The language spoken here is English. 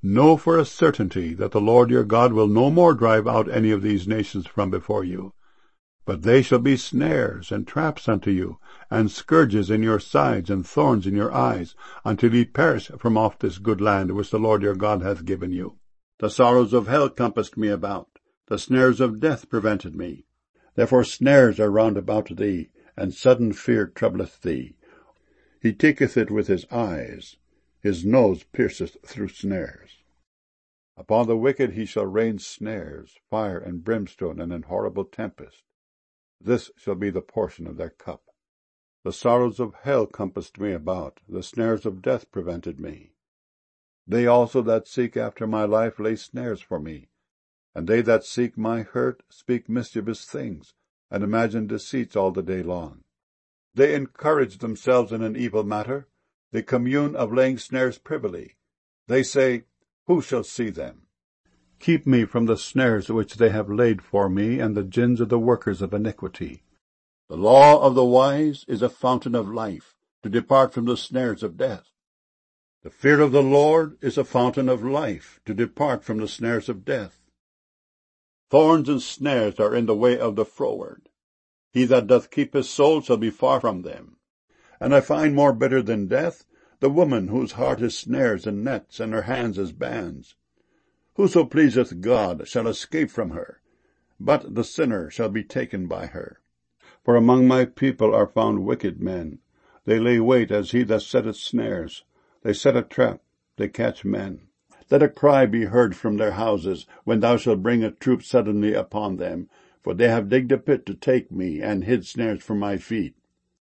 Know for a certainty that the Lord your God will no more drive out any of these nations from before you, but they shall be snares and traps unto you, and scourges in your sides, and thorns in your eyes, until ye perish from off this good land which the Lord your God hath given you. The sorrows of hell compassed me about, the snares of death prevented me. Therefore snares are round about thee, and sudden fear troubleth thee. He taketh it with his eyes, his nose pierceth through snares. Upon the wicked he shall rain snares, fire and brimstone, and an horrible tempest. This shall be the portion of their cup. The sorrows of hell compassed me about, the snares of death prevented me. They also that seek after my life lay snares for me, and they that seek my hurt speak mischievous things, and imagine deceits all the day long. They encourage themselves in an evil matter, they commune of laying snares privily. They say, Who shall see them? Keep me from the snares which they have laid for me, and the gins of the workers of iniquity. The law of the wise is a fountain of life, to depart from the snares of death. The fear of the Lord is a fountain of life, to depart from the snares of death. Thorns and snares are in the way of the froward. He that doth keep his soul shall be far from them. And I find more bitter than death the woman whose heart is snares and nets, and her hands as bands. Whoso pleaseth God shall escape from her, but the sinner shall be taken by her. For among my people are found wicked men. They lay wait as he that setteth snares. They set a trap, they catch men. Let a cry be heard from their houses, when thou shalt bring a troop suddenly upon them. For they have digged a pit to take me, and hid snares for my feet.